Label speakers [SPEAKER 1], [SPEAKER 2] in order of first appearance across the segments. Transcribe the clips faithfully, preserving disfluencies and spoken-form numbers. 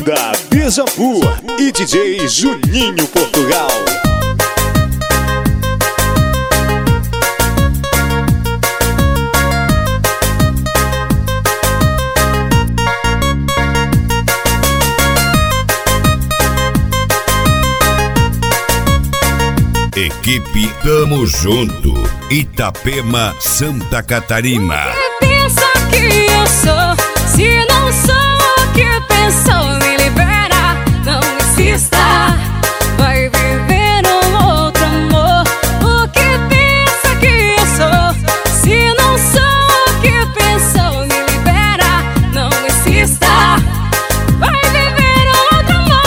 [SPEAKER 1] Banda Beija-Flor e D J Juninho Portugal.
[SPEAKER 2] Equipe Tamo Junto, Itapema, Santa Catarina.
[SPEAKER 3] Que pensa que eu sou, se não sou o que pensou, me libera, não insista, vai viver um outro amor. O que pensa que eu sou, se não sou o que pensou, me libera, não insista, vai viver um outro amor.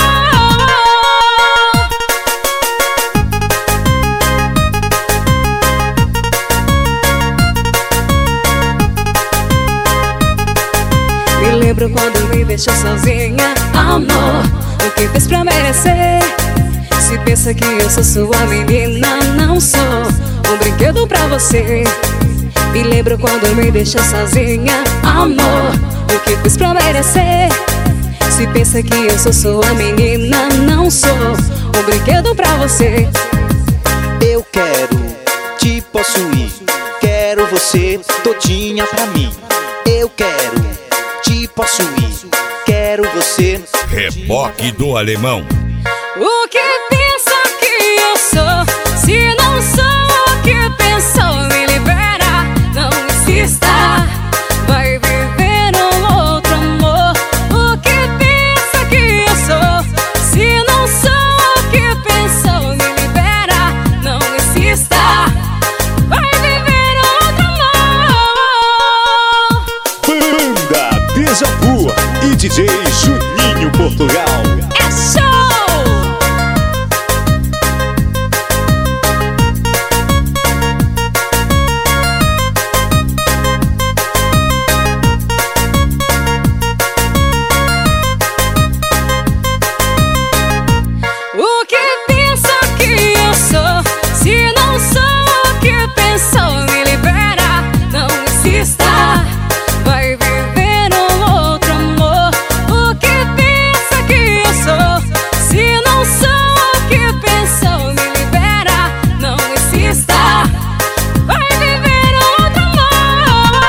[SPEAKER 3] Me lembro quando me deixou sozinha, amor, o que fez pra merecer? Se pensa que eu sou sua menina, não sou um brinquedo pra você. Me lembro quando me deixou sozinha, amor, o que fez pra merecer? Se pensa que eu sou sua menina, não sou um brinquedo pra você.
[SPEAKER 4] Eu quero te possuir, quero você todinha pra mim. Eu quero te possuir, quero você.
[SPEAKER 2] Reboque do Alemão.
[SPEAKER 3] O que pensa que eu sou, se não sou o que pensou, me libera, não insista, vai viver um outro amor. O que pensa que eu sou, se não sou o que pensou, me libera, não insista, vai viver outro amor.
[SPEAKER 1] Banda Beija-Flor e D J Juninho Portugal.
[SPEAKER 3] É show! O que pensa que eu sou, se não sou o que pensou, me libera, não insista, vai viver um outro amor. O que pensa que eu sou, se não sou o que pensou, me libera, não insista, vai viver outro amor.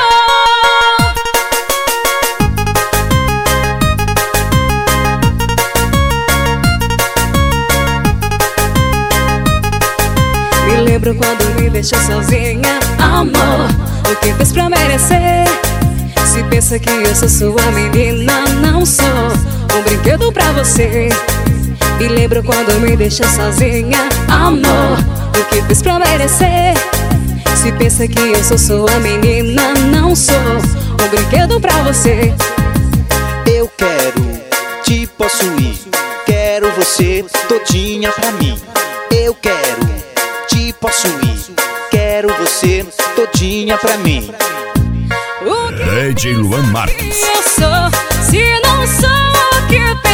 [SPEAKER 3] Me lembro quando me deixou sozinha, amor, o que fez pra merecer? Se pensa que eu sou sua menina, não sou um brinquedo pra você. Me lembro quando me deixou sozinha, amor, o que fez pra merecer? Se pensa que eu sou sua menina, não sou um brinquedo pra você.
[SPEAKER 4] Eu quero te possuir, quero você todinha pra mim. Eu quero te possuir, quero você todinha pra mim.
[SPEAKER 3] O que
[SPEAKER 2] D J Luan Marques.
[SPEAKER 3] eu sou, se não sou o que